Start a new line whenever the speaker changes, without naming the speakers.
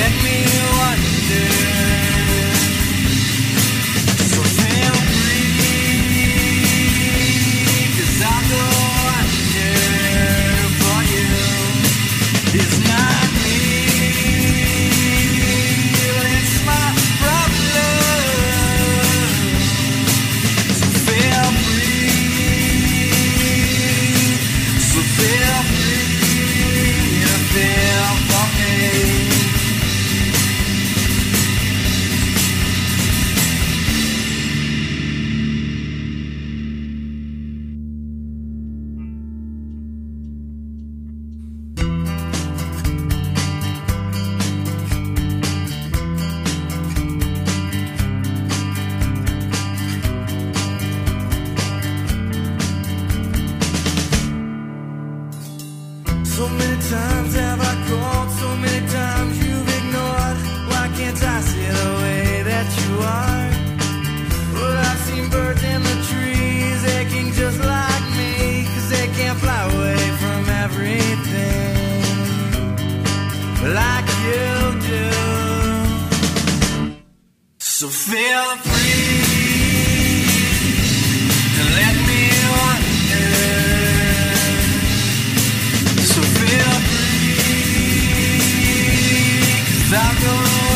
So many times have I called, so many times you've ignored. Why can't I see the way that you are? Well, I've seen birds in the trees aching just like me, 'cause they can't fly away from everything like you do. So feel free to let me wonder. So feel free, 'cause I'll go